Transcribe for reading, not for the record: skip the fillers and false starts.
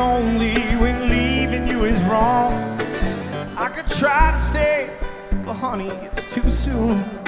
lonely when leaving you is wrong. I could try to stay, but honey, it's too soon.